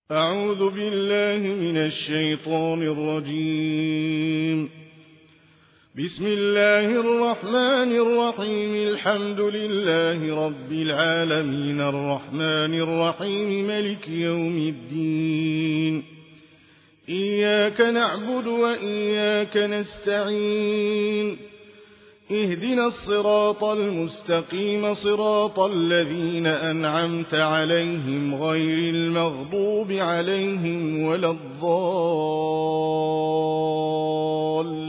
أعوذ بالله من الشيطان الرجيم. بسم الله الرحمن الرحيم. الحمد لله رب العالمين الرحمن الرحيم ملك يوم الدين. إياك نعبد وإياك نستعين. اهدنا الصراط المستقيم صراط الذين أنعمت عليهم غير المغضوب عليهم ولا الضالين.